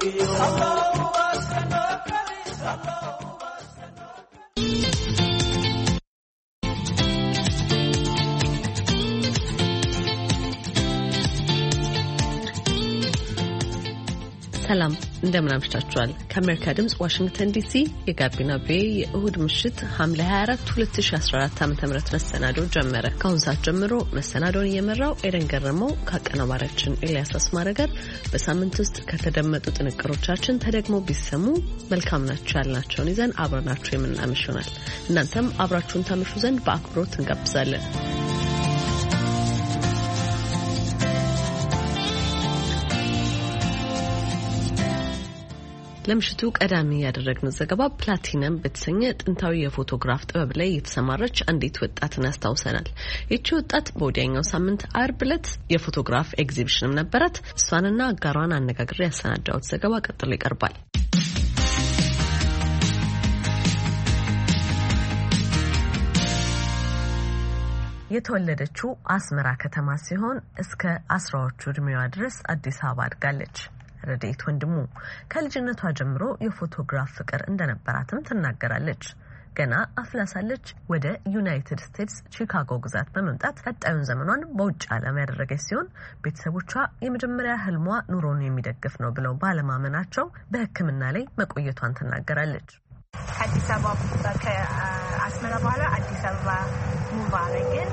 ሰላም እንደምን አምሽታችኋል። ከአሜሪካ ድምጽ ዋሽንግተን ዲሲ የጋቢና ቤ የእሁድ ምሽት ሐምሌ 24 2014 ዓ.ም መሰናዶ ጀመረ። ከአሁን ሰዓት ጀምሮ መሰናዶን እየመራው ኤደን ገረመው ከአቀናባሪያችን ኤልያስ አስማረ ጋር በሳምንት ውስጥ ከተደመጡ ጥንቅሮቻችን ተደግሞ ቢሰሙ መልካም ናቸው ያልናቸውን ይዘን አብረናችሁ የምናመሽ ይሆናል። እናንተም አብራችሁን ታመሹ ዘንድ በአክብሮት እንጋብዛለን። ለምሽቱ ቀዳሚ ያደረግነው ዘገባ ፕላቲነም በተሰኘ ጥንታዊ የፎቶግራፍ ጥበብ ላይ የተሰማረች አንዲት ወጣትን ያስታውሰናል። ይህች ወጣት በወዲያኛው ሳምንት አርብ ዕለት የፎቶግራፍ ኤግዚቢሽንም ነበራት። እሷንና አጋሯን አነጋግሬ ያሰናዳሁት ዘገባ ቀጥሎ ይቀርባል። የተወለደችው አስመራ ከተማ ሲሆን እስከ 10ዎቹ እድሜዋ ድረስ አዲስ አበባ አድጋለች። ረዴት ወንድሙ ከልጅነቷ ጀምሮ የፎቶግራፍ ፍቅር እንደነበራትም ትናገራለች። ገና አፍላ ሳለች ወደ ዩናይትድ ስቴትስ ቺካጎ ግዛት በመምጣት ቀጣዩን ዘመኗን በውጭ ዓለም ያደረገች ሲሆን ቤተሰቦቿ የመጀመሪያ ህልሟ ኑሮን የሚደግፍ ነው ብለው ባለማመናቸው በሕክምና ላይ መቆየቷን ትናገራለች። ከአዲስ አበባ ከአስመራ በኋላ አዲስ አበባ ሙቭ አደረግን።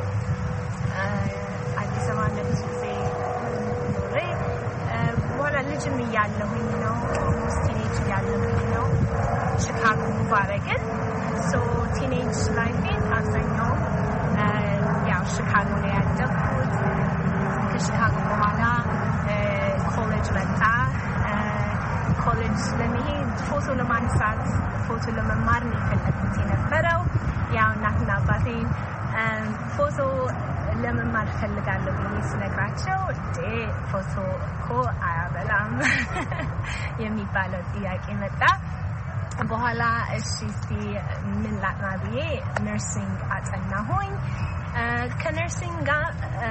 አዲስ አበባ ለብዙ ጊዜ ኖሬ በኋላ ልጅም እያለሁኝ ነው ቲኔጅ እያለሁኝ ነው ቺካጎ ሙቭ አደረግን። ሶ ቲኔጅ ላይፌን አብዛኛው ያው ቺካጎ ነው ያደግኩት። ከቺካጎ በኋላ ኮሌጅ መጣ። ኮሌጅ ለመሄድ ፎቶ ለማንሳት ፎቶ ለመማር ነው የፈለግኩት የነበረው። ያው እናትና አባቴ ፎቶ ለመማር ፈልጋለሁ ብዬ ስነግራቸው ፎቶ እኮ አያበላም የሚባለው ጥያቄ መጣ። በኋላ እሺ እስቲ ምን ላጥና ብዬ ነርሲንግ አጠናሁኝ። ከነርሲንግ ጋር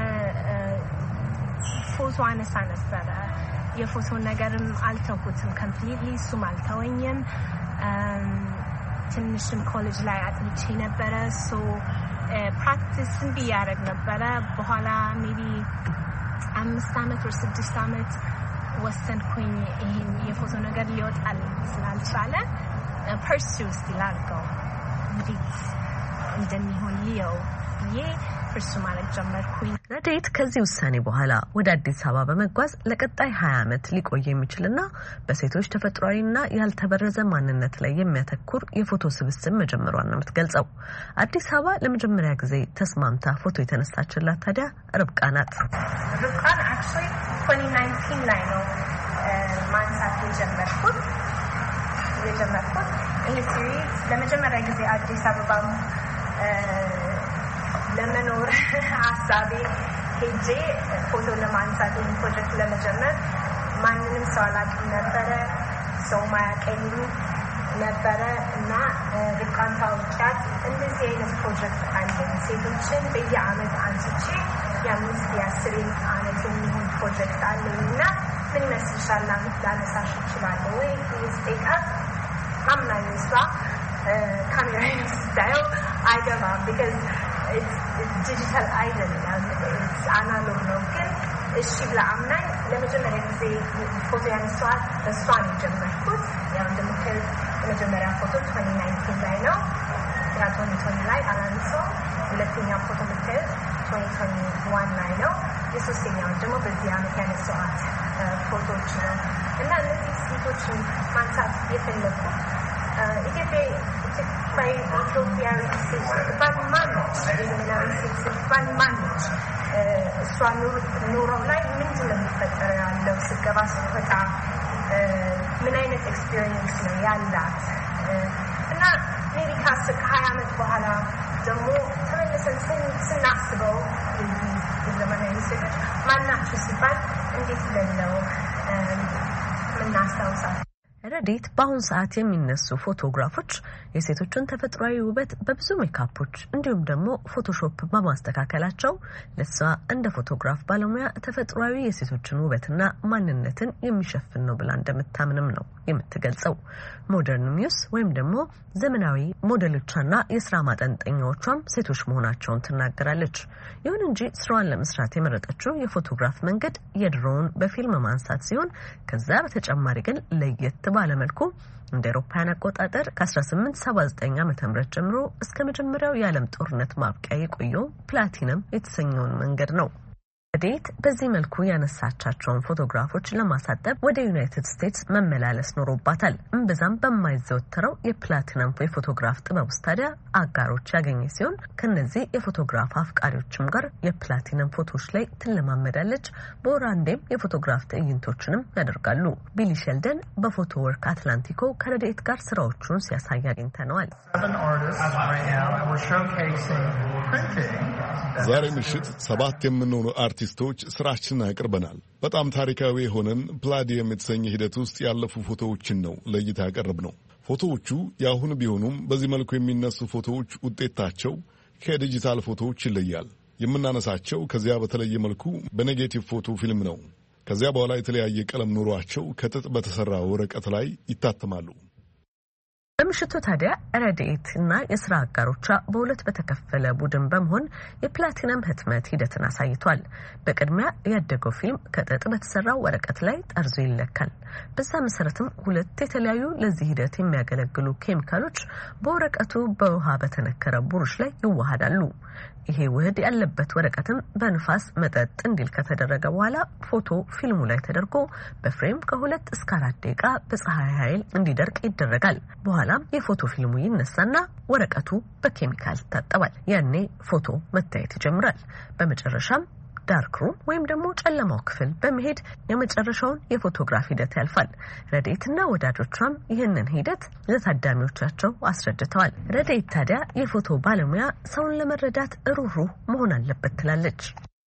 ፎቶ አነሳ ነበረ። የፎቶ ነገርም አልተውኩትም ኮምፕሊትሊ፣ እሱም አልተወኝም። ትንሽም ኮሌጅ ላይ አጥንቼ ነበረ። ሶ ፕራክቲስ እንዲህ ያደረግ ነበረ። በኋላ ሜቢ 5 ዓመት ወይ 6 ዓመት ወሰንኩኝ። ይሄን የፎቶ ነገር ሊወጣል ስላልቻለ ፐርሱ ስቲል አድርገው እንዴት እንደሚሆን ሊየው ብዬ ፐርሱ ማለት ጀመርኩኝ። ረዴት ከዚህ ውሳኔ በኋላ ወደ አዲስ አበባ በመጓዝ ለቀጣይ 20 ዓመት ሊቆይ የሚችልና በሴቶች ተፈጥሯዊና ያልተበረዘ ማንነት ላይ የሚያተኩር የፎቶ ስብስብ መጀመሯን ነው የምትገልጸው። አዲስ አበባ ለመጀመሪያ ጊዜ ተስማምታ ፎቶ የተነሳችላት ታዲያ ርብቃ ናት። ርብቃን actually 2019 ላይ ነው ማንሳት የጀመርኩት። ይሄ ሲሪዝ ለመጀመሪያ ጊዜ አዲስ አበባ ለመኖር ሀሳቤ ሄጄ ፎቶ ለማንሳት ይህን ፕሮጀክት ለመጀመር ማንንም ሰው አላውቅም ነበረ፣ ሰው ማያውቀኝ ነበረ እና ርብቃን ታውቂያት እንደዚህ አይነት ፕሮጀክት አለኝ፣ ሴቶችን በየአመት አንስቼ የ5-10 ዓመት የሚሆን ፕሮጀክት አለኝ እና ምን ይመስልሻል ላነሳሽ እችላለሁ ወይ ስጠይቃት አምናኝ እሷ ካሜራ ስታየው አይገባም ቢካዝ ዲጂታል አይደለም አናሎግ ነው። ግን እሺ ብላ አምናኝ ለመጀመሪያ ጊዜ ፎቶ ያነሳኋት በእሷ ነው የጀመርኩት። ያው እንደምታዩት የመጀመሪያ ፎቶ 2019 ላይ ነው። ያ 2020 ላይ አላነሳሁም። ሁለተኛ ፎቶ የምታዩት 2021 ላይ ነው። የሶስተኛውን ደግሞ በዚህ ዓመት ያነሳኋት ፎቶዎች ነው እና እነዚህ ሴቶችን ማንሳት የፈለኩት ኢትዮጵያዊ ሴት ስትባል ማነች? የዘመናዊ ሴት ስትባል ማነች? እሷ ኑሮው ላይ ምንድን ነው የሚፈጠረው ያለው? ስገባ ስትወጣ ምን አይነት ኤክስፒሪየንስ ነው ያላት? እና ሜቢ ከ20 ዓመት በኋላ ደግሞ ተመልሰን ስናስበው የዘመናዊ ሴቶች ማናቸው ሲባል እንዴት ብለን ነው ምናስታውሳት? ረዲት በአሁን ሰዓት የሚነሱ ፎቶግራፎች የሴቶችን ተፈጥሯዊ ውበት በብዙ ሜካፖች እንዲሁም ደግሞ ፎቶሾፕ በማስተካከላቸው ለሷ እንደ ፎቶግራፍ ባለሙያ ተፈጥሯዊ የሴቶችን ውበትና ማንነትን የሚሸፍን ነው ብላ እንደምታምንም ነው የምትገልጸው። ሞደርን ሚውስ ወይም ደግሞ ዘመናዊ ሞዴሎቿና የስራ ማጠንጠኛዎቿም ሴቶች መሆናቸውን ትናገራለች። ይሁን እንጂ ስራዋን ለመስራት የመረጠችው የፎቶግራፍ መንገድ የድሮውን በፊልም ማንሳት ሲሆን ከዛ በተጨማሪ ግን ለየት ባለመልኩ እንደ አውሮፓውያን አቆጣጠር ከ1879 ዓ.ም ጀምሮ እስከ መጀመሪያው የዓለም ጦርነት ማብቂያ የቆየው ፕላቲነም የተሰኘውን መንገድ ነው። ረዲት በዚህ መልኩ ያነሳቻቸውን ፎቶግራፎች ለማሳጠብ ወደ ዩናይትድ ስቴትስ መመላለስ ኖሮባታል። እምብዛም በማይዘወተረው የፕላቲነም የፎቶግራፍ ጥበብ ውስጥ ታዲያ አጋሮች ያገኘ ሲሆን ከነዚህ የፎቶግራፍ አፍቃሪዎችም ጋር የፕላቲነም ፎቶዎች ላይ ትለማመዳለች። በወራንዴም የፎቶግራፍ ትዕይንቶችንም ያደርጋሉ። ቢሊ ሼልደን በፎቶ ወርክ አትላንቲኮ ከረዲት ጋር ስራዎቹን ሲያሳይ አግኝተነዋል። ዛሬ ምሽት 7 የምንሆኑ አርቲስቶች ስራችንን አቅርበናል። በጣም ታሪካዊ የሆነን ፕላዲየም የተሰኘ ሂደት ውስጥ ያለፉ ፎቶዎችን ነው ለእይታ ያቀረብነው። ፎቶዎቹ የአሁን ቢሆኑም በዚህ መልኩ የሚነሱ ፎቶዎች ውጤታቸው ከዲጂታል ፎቶዎች ይለያል። የምናነሳቸው ከዚያ በተለየ መልኩ በኔጌቲቭ ፎቶ ፊልም ነው። ከዚያ በኋላ የተለያየ ቀለም ኖሯቸው ከጥጥ በተሰራ ወረቀት ላይ ይታተማሉ። በምሽቱ ታዲያ ረዲት እና የስራ አጋሮቿ በሁለት በተከፈለ ቡድን በመሆን የፕላቲነም ህትመት ሂደትን አሳይቷል። በቅድሚያ ያደገው ፊልም ከጥጥ በተሰራው ወረቀት ላይ ጠርዙ ይለካል። በዛ መሰረትም ሁለት የተለያዩ ለዚህ ሂደት የሚያገለግሉ ኬሚካሎች በወረቀቱ በውሃ በተነከረ ብሩሽ ላይ ይዋሃዳሉ። ይሄ ውህድ ያለበት ወረቀትም በንፋስ መጠጥ እንዲል ከተደረገ በኋላ ፎቶ ፊልሙ ላይ ተደርጎ በፍሬም ከ2 እስከ 4 ደቂቃ በፀሐይ ኃይል እንዲደርቅ ይደረጋል። በኋላም የፎቶ ፊልሙ ይነሳና ወረቀቱ በኬሚካል ይታጠባል። ያኔ ፎቶ መታየት ይጀምራል። በመጨረሻም ዳርክ ሩም ወይም ደግሞ ጨለማው ክፍል በመሄድ የመጨረሻውን የፎቶግራፍ ሂደት ያልፋል። ረዲትና ወዳጆቿም ይህንን ሂደት ለታዳሚዎቻቸው አስረድተዋል። ረዲት ታዲያ የፎቶ ባለሙያ ሰውን ለመረዳት ሩህሩህ መሆን አለበት ትላለች።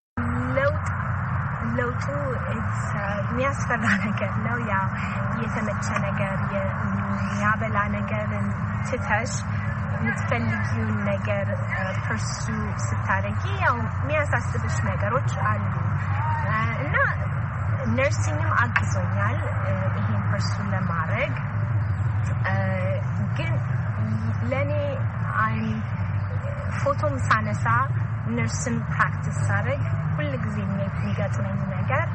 ለውጡ የሚያስፈራ ነገር ነው። ያው የተመቸ ነገር የሚያበላ ነገርን ትተሽ የምትፈልጊውን ነገር ፐርሱ ስታደርጊ ያው የሚያሳስብሽ ነገሮች አሉ እና ነርሲንግም አግዞኛል ይሄን ፐርሱ ለማድረግ። ግን ለእኔ ፎቶም ሳነሳ ነርስን ፕራክቲስ ሳደርግ ሁልጊዜ የሚገጥመኝ ነገር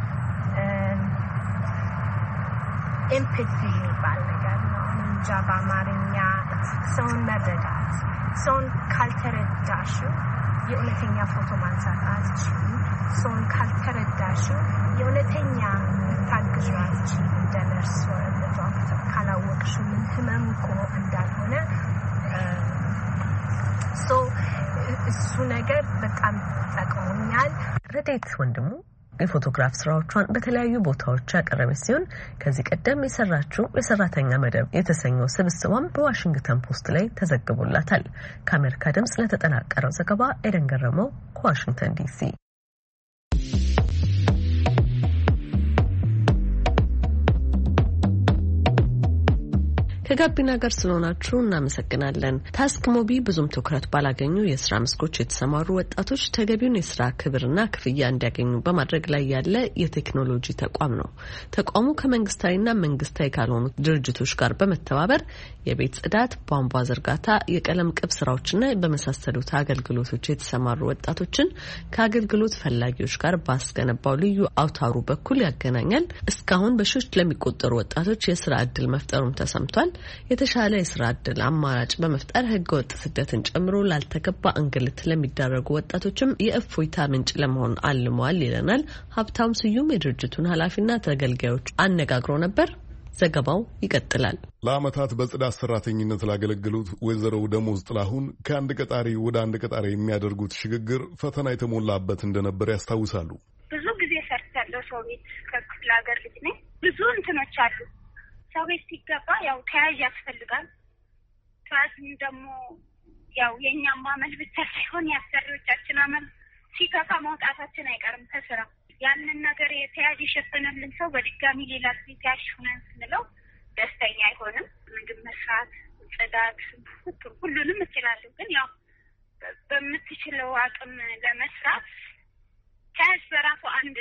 ኤምፓቲ የሚባል ነገር ነው። እንጃ በአማርኛ ሰውን መረዳት። ሰውን ካልተረዳሽው የእውነተኛ ፎቶ ማንሳት አትችይም። ሰውን ካልተረዳሽው የእውነተኛ ታግዥ አትችይም። እንደ ነርስ ዶክተር ካላወቅሽው ምን ህመም እኮ እንዳልሆነ እሱ ነገር በጣም ጠቅሞኛል። ረዲት ወንድሙ የፎቶግራፍ ስራዎቿን በተለያዩ ቦታዎች ያቀረበች ሲሆን ከዚህ ቀደም የሰራችው የሰራተኛ መደብ የተሰኘው ስብስቧም በዋሽንግተን ፖስት ላይ ተዘግቦላታል። ከአሜሪካ ድምጽ ለተጠናቀረው ዘገባ ኤደን ገረመው ከዋሽንግተን ዲሲ። ከጋቢና ጋር ስለሆናችሁ እናመሰግናለን። ታስክ ሞቢ ብዙም ትኩረት ባላገኙ የስራ መስኮች የተሰማሩ ወጣቶች ተገቢውን የስራ ክብርና ክፍያ እንዲያገኙ በማድረግ ላይ ያለ የቴክኖሎጂ ተቋም ነው። ተቋሙ ከመንግስታዊና መንግስታዊ ካልሆኑ ድርጅቶች ጋር በመተባበር የቤት ጽዳት፣ ቧንቧ ዝርጋታ፣ የቀለም ቅብ ስራዎችና በመሳሰሉት አገልግሎቶች የተሰማሩ ወጣቶችን ከአገልግሎት ፈላጊዎች ጋር ባስገነባው ልዩ አውታሩ በኩል ያገናኛል። እስካሁን በሺዎች ለሚቆጠሩ ወጣቶች የስራ እድል መፍጠሩም ተሰምቷል። የተሻለ የስራ እድል አማራጭ በመፍጠር ህገወጥ ስደትን ጨምሮ ላልተገባ እንግልት ለሚዳረጉ ወጣቶችም የእፎይታ ምንጭ ለመሆን አልሟል ይለናል ሀብታም ስዩም የድርጅቱን ኃላፊና ተገልጋዮች አነጋግሮ ነበር። ዘገባው ይቀጥላል። ለዓመታት በጽዳት ሰራተኝነት ላገለገሉት ወይዘሮ ደሞዝ ጥላሁን ከአንድ ቀጣሪ ወደ አንድ ቀጣሪ የሚያደርጉት ሽግግር ፈተና የተሞላበት እንደነበር ያስታውሳሉ። ብዙ ጊዜ ሰርቻለሁ። ሰው ቤት ከክፍለ ሀገር ልጅ ነኝ። ብዙ እንትኖች አሉ። ሰው ቤት ሲገባ ያው ተያዥ ያስፈልጋል። ተያዥም ደግሞ ያው የእኛም አመል ብቻ ሳይሆን የአሰሪዎቻችን አመል ሲከፋ መውጣታችን አይቀርም ከስራ። ያንን ነገር የተያዥ የሸፈነልን ሰው በድጋሚ ሌላ ጊዜ ተያዥ ሆነን ስንለው ደስተኛ ጽዳት፣ ሁሉንም እችላለሁ። ግን ያው በምትችለው አቅም ለመስራት ከያዝ በራሱ አንድ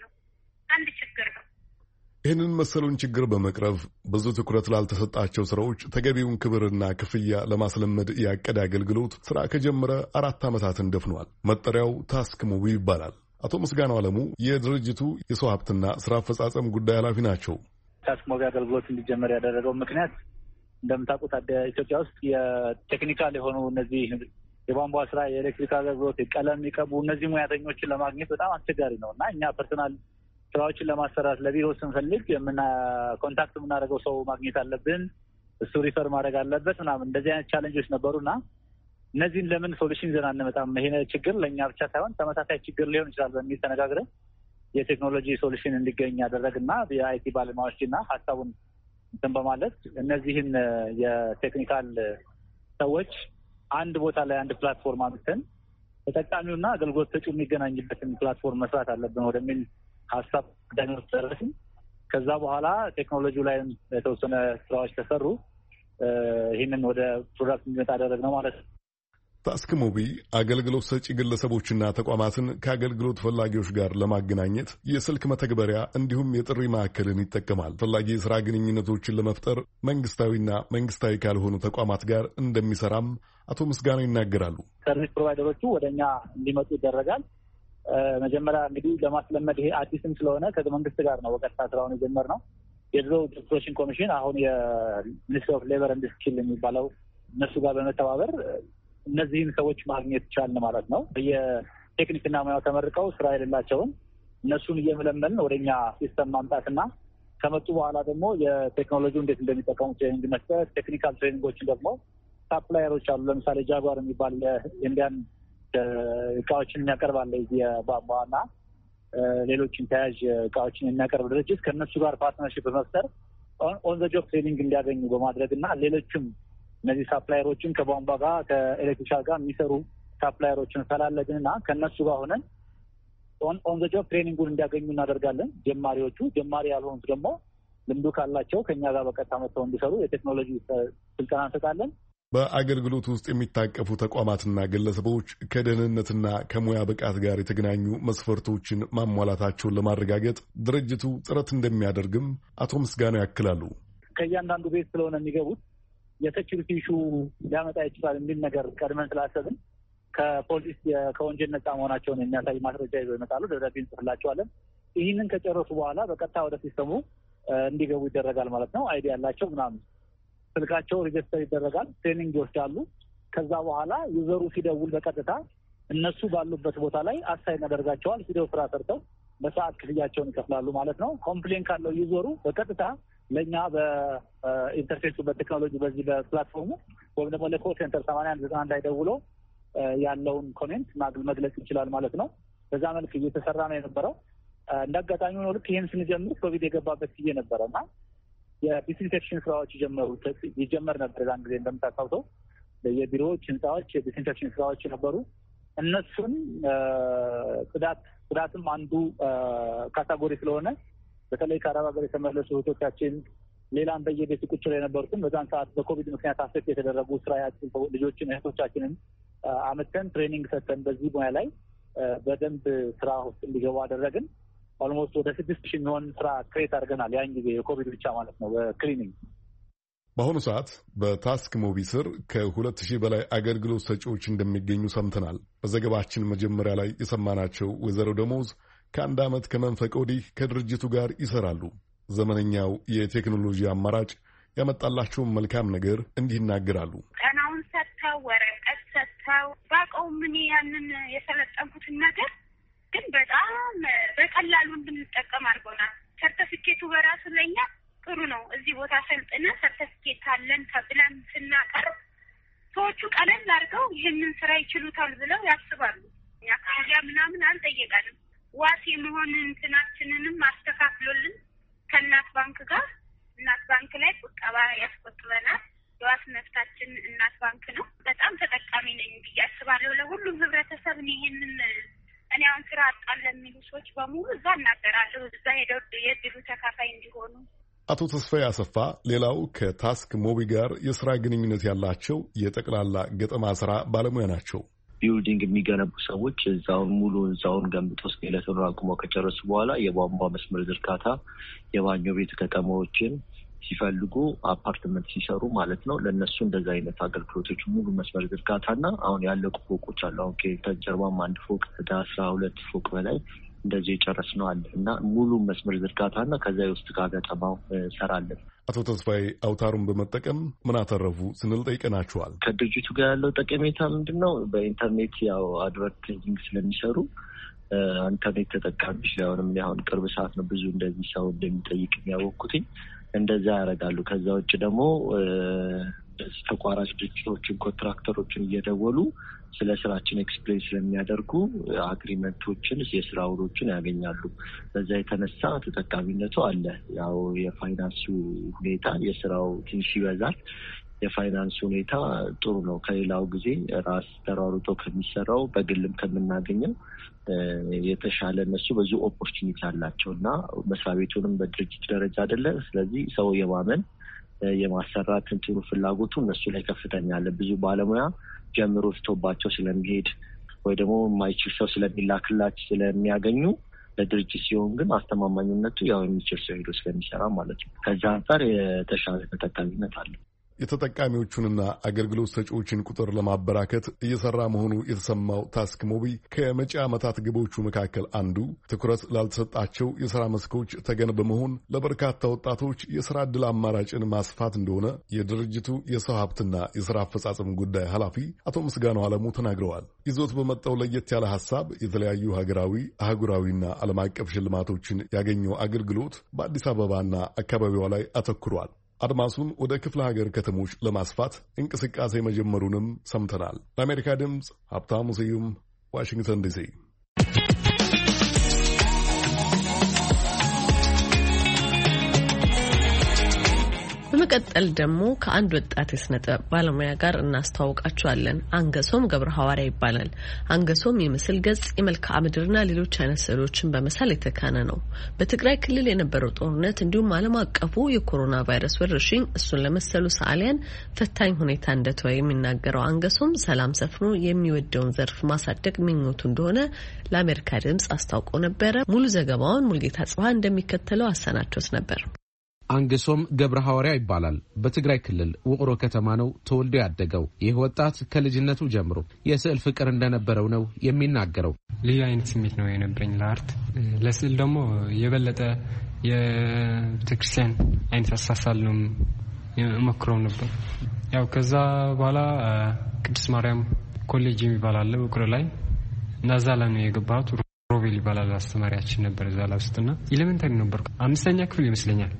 ችግር ነው። ይህንን መሰሉን ችግር በመቅረፍ ብዙ ትኩረት ላልተሰጣቸው ስራዎች ተገቢውን ክብርና ክፍያ ለማስለመድ ያቀደ አገልግሎት ስራ ከጀመረ 4 ዓመታትን ደፍኗል። መጠሪያው ታስክ ሙቪ ይባላል። አቶ ምስጋናው አለሙ የድርጅቱ የሰው ሀብትና ስራ አፈጻጸም ጉዳይ ኃላፊ ናቸው። ታስክ ሙቪ አገልግሎት እንዲጀመር ያደረገው ምክንያት እንደምታውቁት ኢትዮጵያ ውስጥ የቴክኒካል የሆኑ እነዚህ የቧንቧ ስራ፣ የኤሌክትሪክ አገልግሎት፣ ቀለም የሚቀቡ እነዚህ ሙያተኞችን ለማግኘት በጣም አስቸጋሪ ነው እና እኛ ፐርሰናል ስራዎችን ለማሰራት ለቢሮ ስንፈልግ ኮንታክት የምናደርገው ሰው ማግኘት አለብን፣ እሱ ሪፈር ማድረግ አለበት ምናምን እንደዚህ አይነት ቻሌንጆች ነበሩና እነዚህን ለምን ሶሉሽን ይዘን አንመጣም? ይሄ ችግር ለእኛ ብቻ ሳይሆን ተመሳሳይ ችግር ሊሆን ይችላል በሚል ተነጋግረን የቴክኖሎጂ ሶሉሽን እንዲገኝ ያደረግና የአይቲ ባለሙያዎችና ሀሳቡን እንትን በማለት እነዚህን የቴክኒካል ሰዎች አንድ ቦታ ላይ አንድ ፕላትፎርም አምጥተን ተጠቃሚውና አገልግሎት ሰጪው የሚገናኝበትን ፕላትፎርም መስራት አለብን ወደሚል ሀሳብ ዳኞች ደረስን። ከዛ በኋላ ቴክኖሎጂው ላይ የተወሰነ ስራዎች ተሰሩ። ይህንን ወደ ፕሮዳክት እንዲመጣ አደረግነው ማለት ነው። ታስክ ሙቪ አገልግሎት ሰጪ ግለሰቦችና ተቋማትን ከአገልግሎት ፈላጊዎች ጋር ለማገናኘት የስልክ መተግበሪያ እንዲሁም የጥሪ ማዕከልን ይጠቀማል። ፈላጊ የስራ ግንኙነቶችን ለመፍጠር መንግስታዊና መንግስታዊ ካልሆኑ ተቋማት ጋር እንደሚሰራም አቶ ምስጋና ይናገራሉ። ሰርቪስ ፕሮቫይደሮቹ ወደ እኛ እንዲመጡ ይደረጋል። መጀመሪያ እንግዲህ ለማስለመድ ይሄ አዲስም ስለሆነ ከመንግስት ጋር ነው በቀጥታ ስራውን የጀመርነው። የድሮ ኤክስፕሎሬሽን ኮሚሽን አሁን የሚኒስትሪ ኦፍ ሌበር ኤንድ ስኪል የሚባለው እነሱ ጋር በመተባበር እነዚህን ሰዎች ማግኘት ቻልን ማለት ነው። የቴክኒክና ሙያው ተመርቀው ስራ የሌላቸውን እነሱን እየመለመልን ወደኛ ሲስተም ማምጣትና ከመጡ በኋላ ደግሞ የቴክኖሎጂው እንዴት እንደሚጠቀሙ ትሬኒንግ መስጠት፣ ቴክኒካል ትሬኒንጎችን ደግሞ ሳፕላየሮች አሉ። ለምሳሌ ጃጓር የሚባል የኢንዲያን እቃዎችን የሚያቀርባለ የቧንቧና ሌሎችን ተያዥ እቃዎችን የሚያቀርብ ድርጅት ከእነሱ ጋር ፓርትነርሺፕ በመፍጠር ኦን ዘ ጆብ ትሬኒንግ እንዲያገኙ በማድረግ እና ሌሎችም እነዚህ ሳፕላየሮችን ከቧንቧ ጋር ከኤሌክትሪሻል ጋር የሚሰሩ ሳፕላየሮችን ፈላለግንና ከእነሱ ጋር ሆነን ኦን ዘ ጆብ ትሬኒንጉን እንዲያገኙ እናደርጋለን። ጀማሪ ያልሆኑት ደግሞ ልምዱ ካላቸው ከእኛ ጋር በቀጥታ መጥተው እንዲሰሩ የቴክኖሎጂ ስልጠና እንሰጣለን። በአገልግሎት ውስጥ የሚታቀፉ ተቋማትና ግለሰቦች ከደህንነትና ከሙያ ብቃት ጋር የተገናኙ መስፈርቶችን ማሟላታቸውን ለማረጋገጥ ድርጅቱ ጥረት እንደሚያደርግም አቶ ምስጋናው ያክላሉ። ከእያንዳንዱ ቤት ስለሆነ የሚገቡት የሴኪሪቲ ኢሹ ሊያመጣ ይችላል የሚል ነገር ቀድመን ስላሰብን ከፖሊስ ከወንጀል ነጻ መሆናቸውን የሚያሳይ ማስረጃ ይዘው ይመጣሉ። ደብዳቤ እንጽፍላቸዋለን። ይህንን ከጨረሱ በኋላ በቀጥታ ወደ ሲስተሙ እንዲገቡ ይደረጋል ማለት ነው። አይዲ ያላቸው ምናምን ስልካቸው ሬጅስተር ይደረጋል። ትሬኒንግ ይወስዳሉ። ከዛ በኋላ ዩዘሩ ሲደውል በቀጥታ እነሱ ባሉበት ቦታ ላይ አሳይን ያደርጋቸዋል። ቪዲዮ ስራ ሰርተው በሰዓት ክፍያቸውን ይከፍላሉ ማለት ነው። ኮምፕሌን ካለው ዩዘሩ በቀጥታ ለእኛ በኢንተርፌሱ በቴክኖሎጂ በዚህ በፕላትፎርሙ ወይም ደግሞ ለኮል ሴንተር 8191 ላይ ደውሎ ያለውን ኮሜንት መግለጽ ይችላል ማለት ነው። በዛ መልክ እየተሰራ ነው የነበረው። እንደ አጋጣሚ ነው ልክ ይህን ስንጀምር ኮቪድ የገባበት ጊዜ ነበረ እና የዲስኢንፌክሽን ስራዎች ይጀመር ነበር። ዛን ጊዜ እንደምታስታውሰው የቢሮዎች፣ ህንፃዎች የዲስኢንፌክሽን ስራዎች ነበሩ። እነሱን ጽዳትም አንዱ ካታጎሪ ስለሆነ በተለይ ከአረብ ሀገር የተመለሱ እህቶቻችን ሌላም በየቤት ቁጭ ላይ የነበሩትን በዛን ሰዓት በኮቪድ ምክንያት አፌክት የተደረጉ ስራ ያጡ ልጆችን እህቶቻችንን አመተን ትሬኒንግ ሰጥተን በዚህ ሙያ ላይ በደንብ ስራ ውስጥ እንዲገቡ አደረግን። ኦልሞስት ወደ 6,000 የሚሆን ስራ ክሬት አድርገናል። ያን ጊዜ የኮቪድ ብቻ ማለት ነው በክሊኒንግ። በአሁኑ ሰዓት በታስክ ሙቪ ስር ከ2,000 በላይ አገልግሎት ሰጪዎች እንደሚገኙ ሰምተናል። በዘገባችን መጀመሪያ ላይ የሰማናቸው ወይዘሮ ደሞዝ ከ1 ዓመት ከመንፈቅ ወዲህ ከድርጅቱ ጋር ይሰራሉ። ዘመነኛው የቴክኖሎጂ አማራጭ ያመጣላቸውን መልካም ነገር እንዲህ ይናገራሉ። ቀናውን ሰጥተው ወረቀት ሰጥተው ባቀው ምን ያንን የሰለጠንኩትን ነገር ግን በጣም በቀላሉ እንድንጠቀም አድርጎናል። ሰርተፊኬቱ በራሱ ለኛ ጥሩ ነው። እዚህ ቦታ ሰልጥነ ሰርተፊኬት አለን ተብለን ስናቀርብ ሰዎቹ ቀለል አድርገው ይህንን ስራ ይችሉታል ብለው ያስባሉ። እኛ ክፍያ ምናምን አልጠየቀንም። ዋስ የመሆን እንትናችንንም አስተካክሎልን ከእናት ባንክ ጋር እናት ባንክ ላይ ቁጠባ ያስቆጥበናል። የዋስ መፍታችን እናት ባንክ ነው። በጣም ተጠቃሚ ነኝ ብዬ አስባለሁ። ለሁሉም ህብረተሰብ ይህንን እኔ አሁን ስራ አጣን ለሚሉ ሰዎች በሙሉ እዛ እናገራለሁ። እዛ ሄደው የድሉ ተካፋይ እንዲሆኑ አቶ ተስፋዬ አሰፋ ሌላው ከታስክ ሞቢ ጋር የሥራ ግንኙነት ያላቸው የጠቅላላ ገጠማ ሥራ ባለሙያ ናቸው። ቢልዲንግ የሚገነቡ ሰዎች እዛውን ገንብቶ ስኬለቱን አቁመው ከጨረሱ በኋላ የቧንቧ መስመር ዝርጋታ፣ የባኞ ቤት ገጠማዎችን ሲፈልጉ አፓርትመንት ሲሰሩ ማለት ነው። ለነሱ እንደዛ አይነት አገልግሎቶች ሙሉ መስመር ዝርጋታና አሁን ያለቁ ፎቆች አሉ። አሁን ከጀርባም አንድ ፎቅ ወደ 12 ፎቅ በላይ እንደዚህ የጨረስነው አለ እና ሙሉ መስመር ዝርጋታና ከዛ የውስጥ ገጠማው ሰራለን። አቶ ተስፋዬ አውታሩን በመጠቀም ምን አተረፉ ስንል ጠይቀናቸዋል። ከድርጅቱ ጋር ያለው ጠቀሜታ ምንድነው? በኢንተርኔት ያው አድቨርታይዚንግ ስለሚሰሩ ኢንተርኔት ተጠቃሚዎች ሊሆንም አሁን ቅርብ ሰዓት ነው ብዙ እንደዚህ ሰው እንደሚጠይቅ የሚያወቁትኝ እንደዛ ያደርጋሉ። ከዛ ውጭ ደግሞ ተቋራጭ ድርጅቶችን ኮንትራክተሮችን እየደወሉ ስለ ስራችን ኤክስፕሌን ስለሚያደርጉ አግሪመንቶችን የስራ ውሎችን ያገኛሉ። በዛ የተነሳ ተጠቃሚነቱ አለ። ያው የፋይናንሱ ሁኔታ የስራው ትንሽ ይበዛል። የፋይናንስ ሁኔታ ጥሩ ነው። ከሌላው ጊዜ ራስ ተሯሩጦ ከሚሰራው በግልም ከምናገኘው የተሻለ እነሱ ብዙ ኦፖርቹኒቲ አላቸው እና መስሪያ ቤቱንም በድርጅት ደረጃ አይደለ። ስለዚህ ሰው የማመን የማሰራት እንትኑ ፍላጎቱ እነሱ ላይ ከፍተኛ አለ። ብዙ ባለሙያ ጀምሮ ፍቶባቸው ስለሚሄድ ወይ ደግሞ የማይችል ሰው ስለሚላክላቸው ስለሚያገኙ ለድርጅት ሲሆን ግን አስተማማኝነቱ ያው የሚችል ሰው ሄዶ ስለሚሰራ ማለት ነው። ከዛ አንጻር የተሻለ ተጠቃሚነት አለ። የተጠቃሚዎቹንና አገልግሎት ሰጪዎችን ቁጥር ለማበራከት እየሰራ መሆኑ የተሰማው ታስክ ሞቢ ከመጪ ዓመታት ግቦቹ መካከል አንዱ ትኩረት ላልተሰጣቸው የሥራ መስኮች ተገን በመሆን ለበርካታ ወጣቶች የሥራ ዕድል አማራጭን ማስፋት እንደሆነ የድርጅቱ የሰው ሀብትና የሥራ አፈጻጸም ጉዳይ ኃላፊ አቶ ምስጋናው አለሙ ተናግረዋል። ይዞት በመጣው ለየት ያለ ሐሳብ የተለያዩ ሀገራዊ፣ አህጉራዊና ዓለም አቀፍ ሽልማቶችን ያገኘው አገልግሎት በአዲስ አበባና አካባቢዋ ላይ አተኩሯል። አድማሱን ወደ ክፍለ ሀገር ከተሞች ለማስፋት እንቅስቃሴ መጀመሩንም ሰምተናል። ለአሜሪካ ድምፅ ሀብታሙ ስዩም ዋሽንግተን ዲሲ። በመቀጠል ደግሞ ከአንድ ወጣት የስነ ጥበብ ባለሙያ ጋር እናስተዋውቃቸዋለን። አንገሶም ገብረ ሐዋርያ ይባላል። አንገሶም የምስል ገጽ፣ የመልክዓ ምድርና ሌሎች አይነት ስዕሎችን በመሳል የተካነ ነው። በትግራይ ክልል የነበረው ጦርነት እንዲሁም ዓለም አቀፉ የኮሮና ቫይረስ ወረርሽኝ እሱን ለመሰሉ ሰዓሊያን ፈታኝ ሁኔታ እንደተወ የሚናገረው አንገሶም ሰላም ሰፍኖ የሚወደውን ዘርፍ ማሳደግ ምኞቱ እንደሆነ ለአሜሪካ ድምጽ አስታውቆ ነበረ። ሙሉ ዘገባውን ሙልጌታ ጽባ እንደሚከተለው አሰናድቶት ነበር። አንገሶም ገብረ ሐዋርያ ይባላል። በትግራይ ክልል ውቅሮ ከተማ ነው ተወልዶ ያደገው። ይህ ወጣት ከልጅነቱ ጀምሮ የስዕል ፍቅር እንደነበረው ነው የሚናገረው። ልዩ አይነት ስሜት ነው የነበረኝ ለአርት። ለስዕል ደግሞ የበለጠ የቤተክርስቲያን አይነት አሳሳል ነው የሞክረው ነበር። ያው ከዛ በኋላ ቅዱስ ማርያም ኮሌጅ የሚባል አለ ውቅሮ ላይ እና እዛ ላይ ነው የገባሁት። ሮቤል ይባላል አስተማሪያችን ነበር እዛ ላይ ውስጥና ኤሌመንታሪ ነበር 5ኛ ክፍል ይመስለኛል።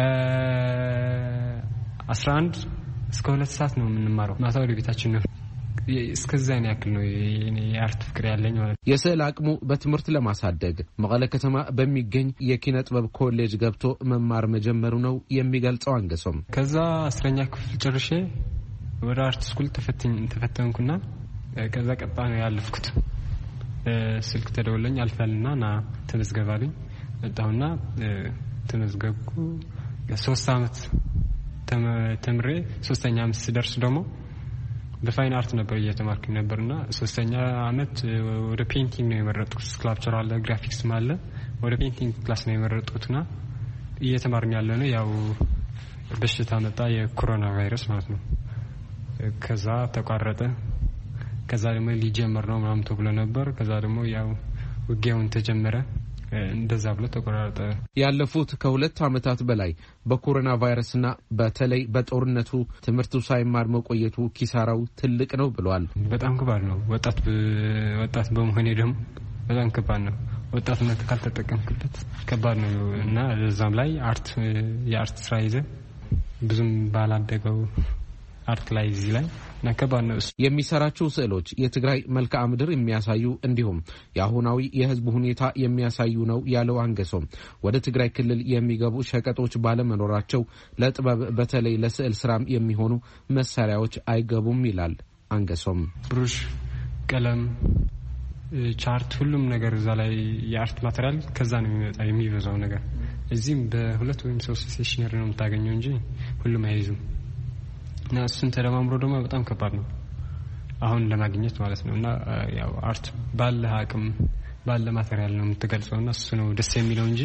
ከ11 እስከ 2 ሰዓት ነው የምንማረው። ማታ ወደ ቤታችን ነው። እስከዛ ነው ያክል ነው የአርት ፍቅር ያለኝ ማለት። የስዕል አቅሙ በትምህርት ለማሳደግ መቀለ ከተማ በሚገኝ የኪነ ጥበብ ኮሌጅ ገብቶ መማር መጀመሩ ነው የሚገልጸው አንገሶም። ከዛ 10ኛ ክፍል ጨርሼ ወደ አርት ስኩል ተፈተንኩና ከዛ ቀጣ ነው ያለፍኩት። ስልክ ተደወለኝ አልፋልና ና ተመዝገባልኝ። መጣሁና ተመዝገብኩ። 3 አመት ተምሬ 3ኛ አመት ስደርስ ደግሞ በፋይን አርት ነበር እየተማርኩኝ ነበርና 3ኛ አመት ወደ ፔይንቲንግ ነው የመረጥኩት። ስክላፕቸር አለ፣ ግራፊክስ አለ። ወደ ፔይንቲንግ ክላስ ነው የመረጥኩትና እየተማርን ያለ ነው። ያው በሽታ መጣ፣ የኮሮና ቫይረስ ማለት ነው። ከዛ ተቋረጠ። ከዛ ደግሞ ሊጀመር ነው ምናምን ተብሎ ነበር። ከዛ ደግሞ ያው ውጊያውን ተጀመረ። እንደዛ ብሎ ተቆራረጠ። ያለፉት ከ2 አመታት በላይ በኮሮና ቫይረስና በተለይ በጦርነቱ ትምህርቱ ሳይማር መቆየቱ ኪሳራው ትልቅ ነው ብሏል። በጣም ከባድ ነው። ወጣት በመሆኔ ደግሞ በጣም ከባድ ነው። ወጣትነት ካልተጠቀምክበት ከባድ ነው እና ለዛም ላይ የአርት ስራ ይዘ ብዙም ባላደገው አርት ላይ እዚህ ላይ ነከባን ነው የሚሰራቸው ስዕሎች የትግራይ መልክዓ ምድር የሚያሳዩ እንዲሁም የአሁናዊ የህዝብ ሁኔታ የሚያሳዩ ነው ያለው አንገሶም ወደ ትግራይ ክልል የሚገቡ ሸቀጦች ባለመኖራቸው ለጥበብ በተለይ ለስዕል ስራም የሚሆኑ መሳሪያዎች አይገቡም ይላል አንገሶም። ብሩሽ፣ ቀለም፣ ቻርት ሁሉም ነገር እዛ ላይ የአርት ማቴሪያል ከዛ ነው የሚበዛው ነገር እዚህም በሁለት ወይም ሶስት ስቴሽነሪ ነው የምታገኘው እንጂ ሁሉም አይይዙም። እና እሱን ተደማምሮ ደግሞ በጣም ከባድ ነው አሁን ለማግኘት ማለት ነው። እና ያው አርት ባለ አቅም ባለ ማቴሪያል ነው የምትገልጸውና እሱ ነው ደስ የሚለው እንጂ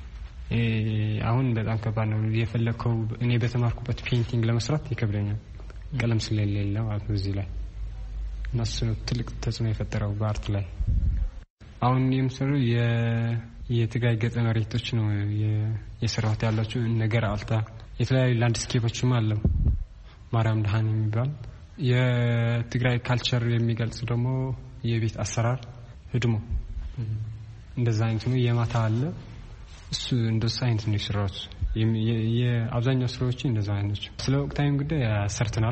አሁን በጣም ከባድ ነው። የፈለከው እኔ በተማርኩበት ፔይንቲንግ ለመስራት ይከብደኛል ቀለም ስለሌለ ማለት ነው እዚህ ላይ። እና እሱ ነው ትልቅ ተጽዕኖ የፈጠረው በአርት ላይ። አሁን የምሰሩ የትግራይ ገጸ መሬቶች ነው የሰራሁት ያላችሁ ነገር አልታ የተለያዩ ላንድስኬፖችም አለው ማርያም ደሃን የሚባል የትግራይ ካልቸር የሚገልጽ ደግሞ የቤት አሰራር ህድሞ እንደዛ አይነት ነው። የማታ አለ እሱ እንደዛ አይነት ነው የሰራሁት። የአብዛኛው ስራዎች እንደዛ አይነት ናቸው። ስለ ወቅታዊም ጉዳይ ሰርተናል።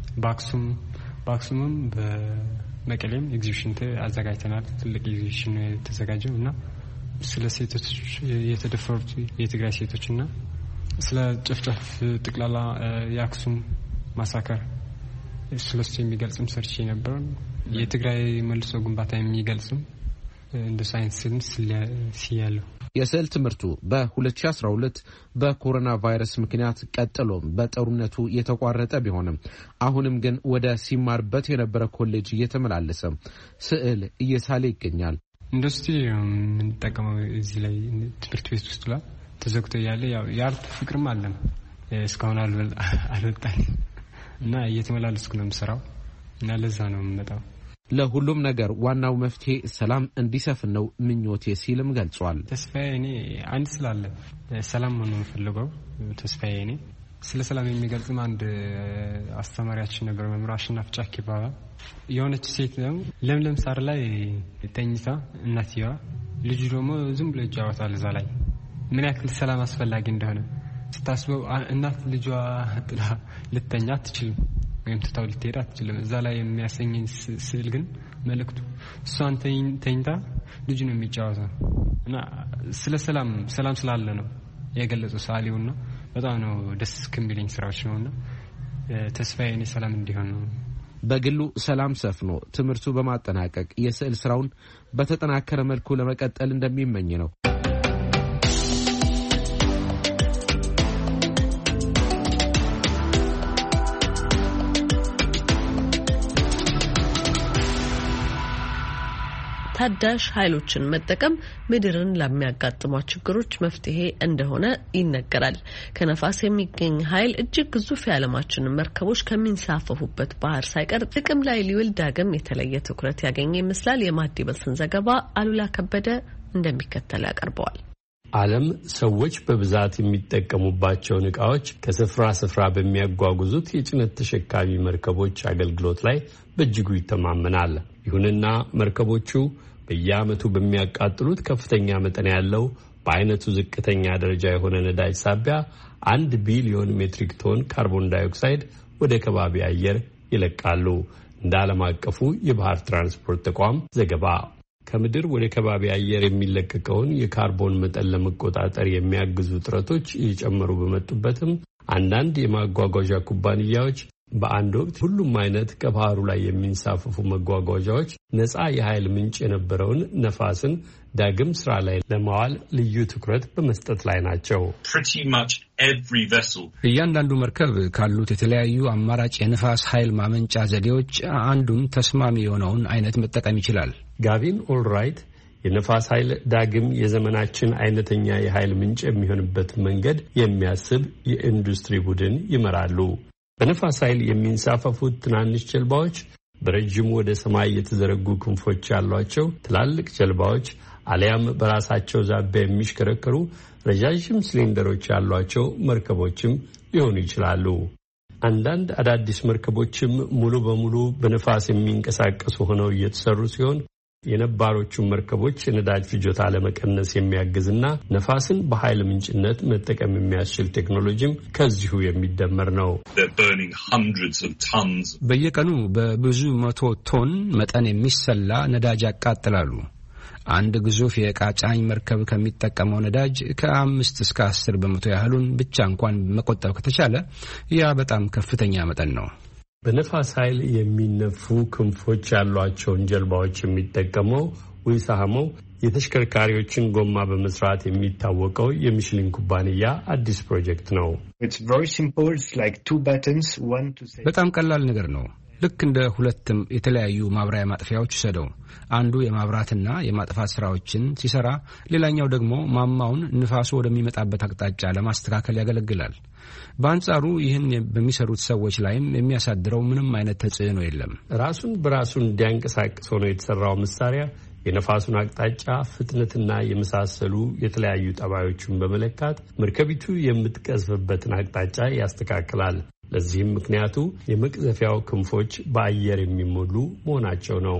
በአክሱምም በመቀሌም ኤግዚቢሽን አዘጋጅተናል። ትልቅ ኤግዚቢሽን ተዘጋጀው እና ስለ ሴቶች የተደፈሩት የትግራይ ሴቶችና ስለ ጭፍጨፍ ጠቅላላ የአክሱም ማሳከር ስለሱ የሚገልጽም ሰርች ነበር። የትግራይ መልሶ ግንባታ የሚገልጽም እንደ ሳይንስ ሲያለው የስዕል ትምህርቱ በ2012 በኮሮና ቫይረስ ምክንያት ቀጥሎም በጦርነቱ የተቋረጠ ቢሆንም አሁንም ግን ወደ ሲማርበት የነበረ ኮሌጅ እየተመላለሰ ስዕል እየሳለ ይገኛል። ኢንዱስትሪ የምንጠቀመው እዚህ ላይ ትምህርት ቤት ውስጥ ላይ ተዘግቶ ያለ ያው የአርት ፍቅርም አለን እስካሁን አልወጣኝ እና እየተመላለስኩ ነው የምሰራው እና ለዛ ነው የምመጣው። ለሁሉም ነገር ዋናው መፍትሄ ሰላም እንዲሰፍን ነው ምኞቴ ሲልም ገልጿል። ተስፋዬ እኔ አንድ ስላለ ሰላም ነው የምፈልገው። ተስፋዬ እኔ ስለ ሰላም የሚገልጽም አንድ አስተማሪያችን ነበር መምህር አሸናፊ ጫክ ይባላል። የሆነች ሴት ነው ለምለም ሳር ላይ ተኝታ እናትየዋ ልጁ ደግሞ ዝም ብሎ ይጫወታል እዛ ላይ ምን ያክል ሰላም አስፈላጊ እንደሆነ ስታስበው እናት ልጇ ጥላ ልተኛ አትችልም ወይም ትታው ልትሄድ አትችልም። እዛ ላይ የሚያሰኘኝ ስዕል ግን መልእክቱ እሷን ተኝታ ልጁ ነው የሚጫወተው እና ስለ ሰላም ስላለ ነው የገለጸው ሰዓሊውና በጣም ነው ደስ ከሚለኝ ስራዎች ነውና ተስፋዬ እኔ ሰላም እንዲሆን ነው። በግሉ ሰላም ሰፍኖ ትምህርቱ በማጠናቀቅ የስዕል ስራውን በተጠናከረ መልኩ ለመቀጠል እንደሚመኝ ነው። ታዳሽ ኃይሎችን መጠቀም ምድርን ለሚያጋጥሟት ችግሮች መፍትሄ እንደሆነ ይነገራል። ከነፋስ የሚገኝ ኃይል እጅግ ግዙፍ የዓለማችን መርከቦች ከሚንሳፈፉበት ባህር ሳይቀር ጥቅም ላይ ሊውል ዳግም የተለየ ትኩረት ያገኘ ይመስላል። የማዲበልስን ዘገባ አሉላ ከበደ እንደሚከተል ያቀርበዋል። ዓለም ሰዎች በብዛት የሚጠቀሙባቸውን ዕቃዎች ከስፍራ ስፍራ በሚያጓጉዙት የጭነት ተሸካሚ መርከቦች አገልግሎት ላይ በእጅጉ ይተማመናል። ይሁንና መርከቦቹ በየዓመቱ በሚያቃጥሉት ከፍተኛ መጠን ያለው በአይነቱ ዝቅተኛ ደረጃ የሆነ ነዳጅ ሳቢያ 1 ቢሊዮን ሜትሪክ ቶን ካርቦን ዳይኦክሳይድ ወደ ከባቢ አየር ይለቃሉ። እንደ ዓለም አቀፉ የባህር ትራንስፖርት ተቋም ዘገባ ከምድር ወደ ከባቢ አየር የሚለቀቀውን የካርቦን መጠን ለመቆጣጠር የሚያግዙ ጥረቶች እየጨመሩ በመጡበትም አንዳንድ የማጓጓዣ ኩባንያዎች በአንድ ወቅት ሁሉም አይነት ከባህሩ ላይ የሚንሳፈፉ መጓጓዣዎች ነፃ የኃይል ምንጭ የነበረውን ነፋስን ዳግም ስራ ላይ ለማዋል ልዩ ትኩረት በመስጠት ላይ ናቸው። እያንዳንዱ መርከብ ካሉት የተለያዩ አማራጭ የነፋስ ኃይል ማመንጫ ዘዴዎች አንዱን ተስማሚ የሆነውን አይነት መጠቀም ይችላል። ጋቪን ኦልራይት የነፋስ ኃይል ዳግም የዘመናችን አይነተኛ የኃይል ምንጭ የሚሆንበት መንገድ የሚያስብ የኢንዱስትሪ ቡድን ይመራሉ። በነፋስ ኃይል የሚንሳፈፉት ትናንሽ ጀልባዎች በረጅሙ ወደ ሰማይ የተዘረጉ ክንፎች ያሏቸው ትላልቅ ጀልባዎች አሊያም በራሳቸው ዛቢያ የሚሽከረከሩ ረዣዥም ሲሊንደሮች ያሏቸው መርከቦችም ሊሆኑ ይችላሉ። አንዳንድ አዳዲስ መርከቦችም ሙሉ በሙሉ በነፋስ የሚንቀሳቀሱ ሆነው እየተሰሩ ሲሆን የነባሮቹን መርከቦች የነዳጅ ፍጆታ ለመቀነስ የሚያግዝና ነፋስን በኃይል ምንጭነት መጠቀም የሚያስችል ቴክኖሎጂም ከዚሁ የሚደመር ነው። በየቀኑ በብዙ 100 ቶን መጠን የሚሰላ ነዳጅ ያቃጥላሉ። አንድ ግዙፍ የዕቃ ጫኝ መርከብ ከሚጠቀመው ነዳጅ ከ5 እስከ 10 በመቶ ያህሉን ብቻ እንኳን መቆጠብ ከተቻለ ያ በጣም ከፍተኛ መጠን ነው። በነፋስ ኃይል የሚነፉ ክንፎች ያሏቸውን ጀልባዎች የሚጠቀመው ዊሳሃሞ የተሽከርካሪዎችን ጎማ በመስራት የሚታወቀው የሚሽሊን ኩባንያ አዲስ ፕሮጀክት ነው። በጣም ቀላል ነገር ነው። ልክ እንደ ሁለትም የተለያዩ ማብሪያ ማጥፊያዎች ሰደው አንዱ የማብራትና የማጥፋት ስራዎችን ሲሰራ፣ ሌላኛው ደግሞ ማማውን ንፋሱ ወደሚመጣበት አቅጣጫ ለማስተካከል ያገለግላል። በአንጻሩ ይህን በሚሰሩት ሰዎች ላይም የሚያሳድረው ምንም አይነት ተጽዕኖ የለም። ራሱን በራሱ እንዲያንቀሳቅስ ሆኖ የተሰራው መሳሪያ የነፋሱን አቅጣጫ፣ ፍጥነትና የመሳሰሉ የተለያዩ ጠባዮችን በመለካት መርከቢቱ የምትቀዝፍበትን አቅጣጫ ያስተካክላል። ለዚህም ምክንያቱ የመቅዘፊያው ክንፎች በአየር የሚሞሉ መሆናቸው ነው።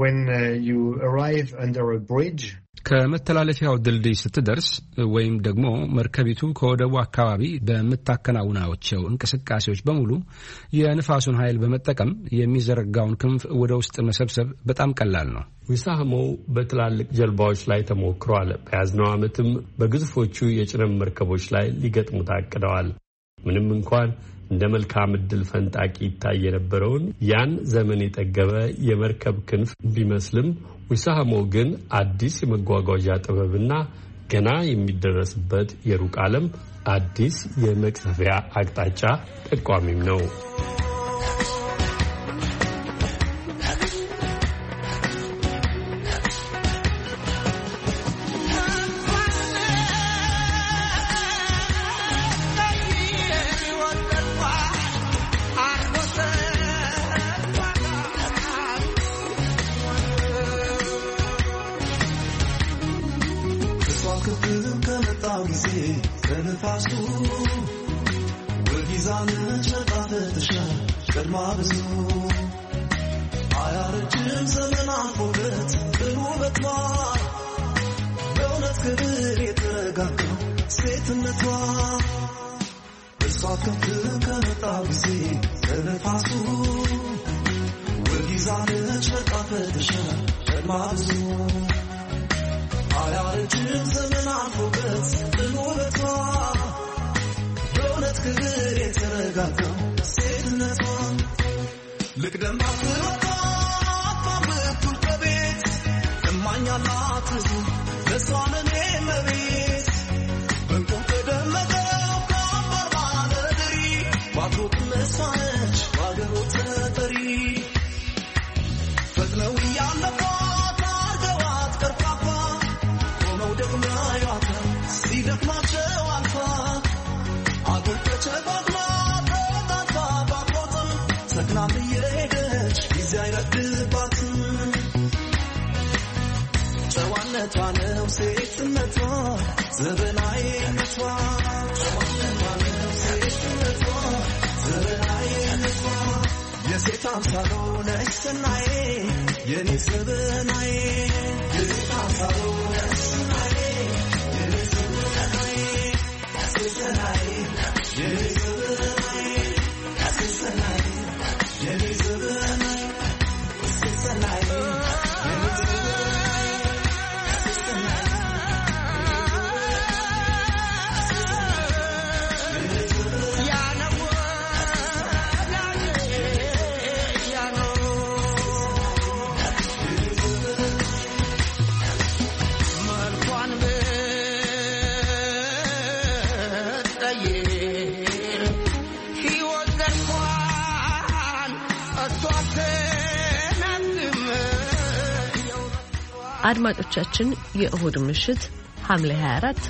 ከመተላለፊያው ድልድይ ስትደርስ ወይም ደግሞ መርከቢቱ ከወደቡ አካባቢ በምታከናውናቸው እንቅስቃሴዎች በሙሉ የንፋሱን ኃይል በመጠቀም የሚዘረጋውን ክንፍ ወደ ውስጥ መሰብሰብ በጣም ቀላል ነው። ዊሳሃሞ በትላልቅ ጀልባዎች ላይ ተሞክሯል። በያዝነው ዓመትም በግዙፎቹ የጭነት መርከቦች ላይ ሊገጥሙ ታቅደዋል። ምንም እንኳን እንደ መልካም ዕድል ፈንጣቂ ይታይ የነበረውን ያን ዘመን የጠገበ የመርከብ ክንፍ ቢመስልም ዊሳሃሞ ግን አዲስ የመጓጓዣ ጥበብና ገና የሚደረስበት የሩቅ ዓለም አዲስ የመቅዘፊያ አቅጣጫ ጠቋሚም ነው። አድማጮቻችን የእሁድ ምሽት ሐምሌ 24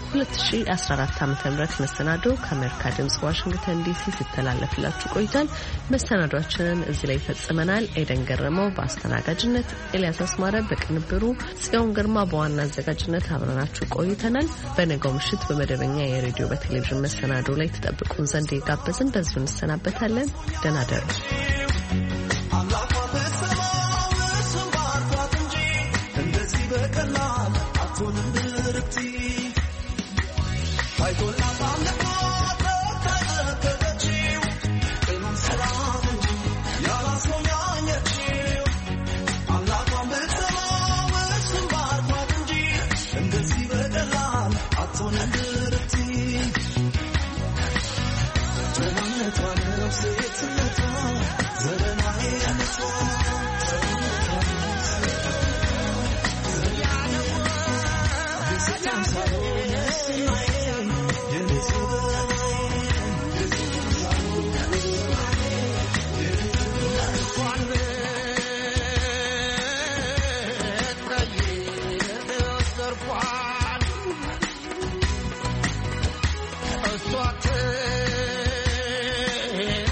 2014 ዓ.ም መሰናዶ ከአሜሪካ ድምጽ ዋሽንግተን ዲሲ ሲተላለፍላችሁ ቆይቷል። መሰናዷችንን እዚህ ላይ ፈጽመናል። ኤደን ገረመው በአስተናጋጅነት፣ ኤልያስ አስማረ በቅንብሩ፣ ጽዮን ግርማ በዋና አዘጋጅነት አብረናችሁ ቆይተናል። በነገው ምሽት በመደበኛ የሬዲዮ በቴሌቪዥን መሰናዶ ላይ ተጠብቁን ዘንድ የጋበዝን በዚሁ እንሰናበታለን። ደህና ደሩ። It's